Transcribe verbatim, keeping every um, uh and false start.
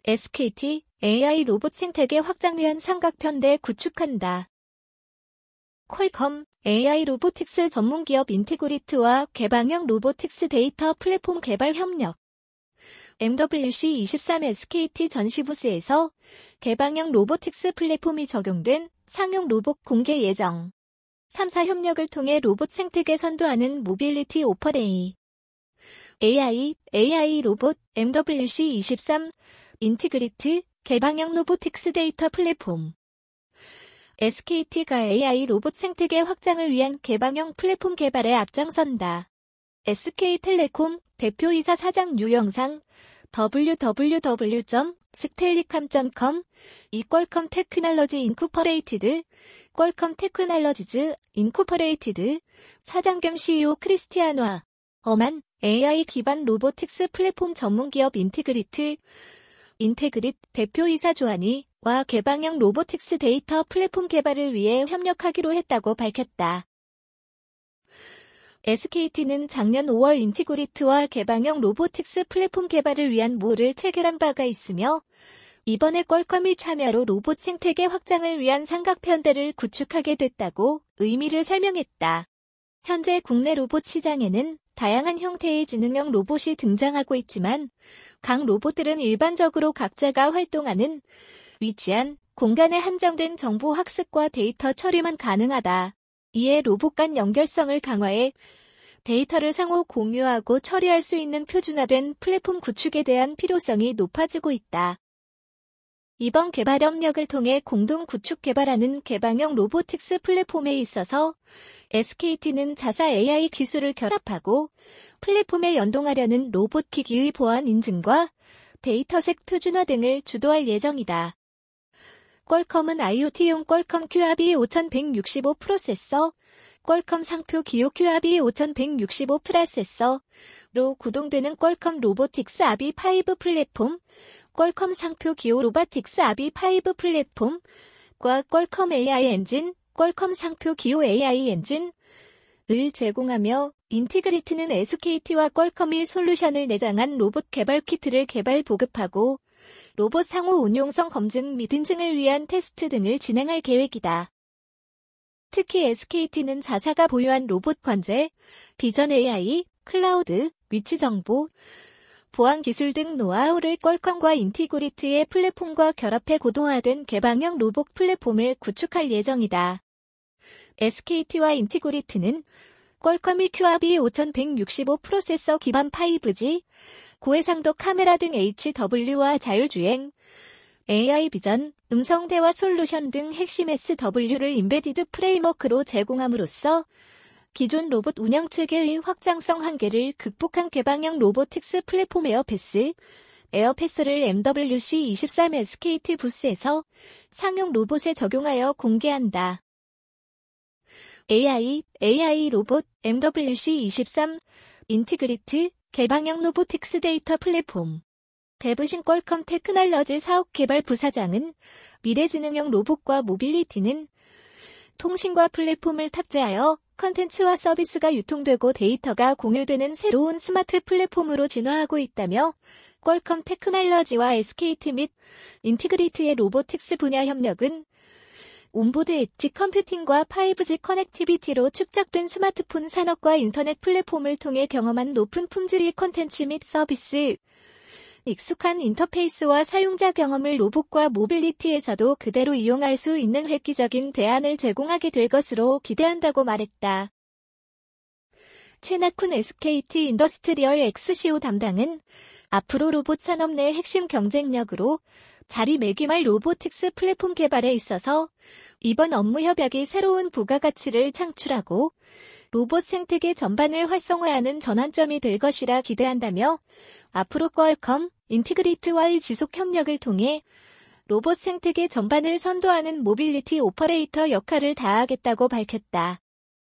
에스케이티, 에이아이 로봇 생태계 확장 위한 삼각편대 구축한다. 퀄컴, 에이아이 로보틱스 전문기업 인티그리트와 개방형 로보틱스 데이터 플랫폼 개발 협력. 엠더블유씨 이십삼 에스케이티 전시부스에서 개방형 로보틱스 플랫폼이 적용된 상용 로봇 공개 예정. 삼 사 협력을 통해 로봇 생태계 선도하는 모빌리티 오퍼레이. 에이아이, 에이아이 로봇, 엠더블유씨 이십삼, 인티그리트, 개방형 로보틱스 데이터 플랫폼. 에스케이티가 에이아이 로봇 생태계 확장을 위한 개방형 플랫폼 개발에 앞장선다. 에스케이텔레콤 대표이사 사장 유영상, 더블유 더블유 더블유 점 스텔리캄 점 컴, 이 퀄컴 테크놀로지 인코퍼레이티드, 퀄컴 테크놀로지즈 인코퍼레이티드, 사장 겸 씨이오 크리스티아노 어만, 에이아이 기반 로보틱스 플랫폼 전문기업 인티그리트, 인테그릿 대표이사 조한이 와 개방형 로보틱스 데이터 플랫폼 개발을 위해 협력하기로 했다고 밝혔다. 에스케이티는 작년 오월 인티그리트와 개방형 로보틱스 플랫폼 개발을 위한 모를 체결한 바가 있으며 이번에 퀄컴이 참여로 로봇 생태계 확장을 위한 삼각편대를 구축하게 됐다고 의미를 설명했다. 현재 국내 로봇 시장에는 다양한 형태의 지능형 로봇이 등장하고 있지만 각 로봇들은 일반적으로 각자가 활동하는 위치한 공간에 한정된 정보 학습과 데이터 처리만 가능하다. 이에 로봇 간 연결성을 강화해 데이터를 상호 공유하고 처리할 수 있는 표준화된 플랫폼 구축에 대한 필요성이 높아지고 있다. 이번 개발 협력을 통해 공동 구축 개발하는 개방형 로보틱스 플랫폼에 있어서 에스케이티는 자사 에이아이 기술을 결합하고 플랫폼에 연동하려는 로봇 기기의 보안 인증과 데이터색 표준화 등을 주도할 예정이다. 퀄컴은 아이오티용 퀄컴 큐아비 오천백육십오 프로세서, 퀄컴 상표 기호 큐아비 오천백육십오 프로세서로 구동되는 퀄컴 로보틱스 아비 오 플랫폼, 퀄컴 상표 기호 로보틱스 아비 오 플랫폼과 퀄컴 에이아이 엔진, 퀄컴 상표 기호 에이아이 엔진을 제공하며 인티그리트는 에스케이티와 퀄컴이 솔루션을 내장한 로봇 개발 키트를 개발 보급하고 로봇 상호 운용성 검증 및 인증을 위한 테스트 등을 진행할 계획이다. 특히 에스케이티는 자사가 보유한 로봇 관제, 비전 에이아이, 클라우드, 위치 정보, 보안 기술 등 노하우를 퀄컴과 인티그리트의 플랫폼과 결합해 고도화된 개방형 로봇 플랫폼을 구축할 예정이다. 에스케이티와 인티그리트는 퀄컴이 큐아비 오천백육십오 프로세서 기반 파이브지, 고해상도 카메라 등 에이치더블유와 자율주행, 에이아이 비전, 음성대화 솔루션 등 핵심 에스더블유를 인베디드 프레임워크로 제공함으로써 기존 로봇 운영 체계의 확장성 한계를 극복한 개방형 로보틱스 플랫폼 에어패스, 에어패스를 엠더블유씨 이십삼 에스케이티 부스에서 상용 로봇에 적용하여 공개한다. 에이아이, 에이아이 로봇, 엠더블유씨 이십삼, 인티그리트, 개방형 로보틱스 데이터 플랫폼. 대부신 퀄컴 테크놀로지 사업개발 부사장은 미래지능형 로봇과 모빌리티는 통신과 플랫폼을 탑재하여 컨텐츠와 서비스가 유통되고 데이터가 공유되는 새로운 스마트 플랫폼으로 진화하고 있다며 퀄컴 테크놀로지와 에스케이티 및 인티그리트의 로보틱스 분야 협력은 온보드 엣지 컴퓨팅과 파이브지 커넥티비티로 축적된 스마트폰 산업과 인터넷 플랫폼을 통해 경험한 높은 품질의 콘텐츠 및 서비스, 익숙한 인터페이스와 사용자 경험을 로봇과 모빌리티에서도 그대로 이용할 수 있는 획기적인 대안을 제공하게 될 것으로 기대한다고 말했다. 최낙훈 에스케이티 인더스트리얼 엑스시오 담당은 앞으로 로봇 산업 내 핵심 경쟁력으로 자리매김할 로보틱스 플랫폼 개발에 있어서 이번 업무 협약이 새로운 부가가치를 창출하고 로봇 생태계 전반을 활성화하는 전환점이 될 것이라 기대한다며 앞으로 퀄컴, 인티그리트와의 지속 협력을 통해 로봇 생태계 전반을 선도하는 모빌리티 오퍼레이터 역할을 다하겠다고 밝혔다.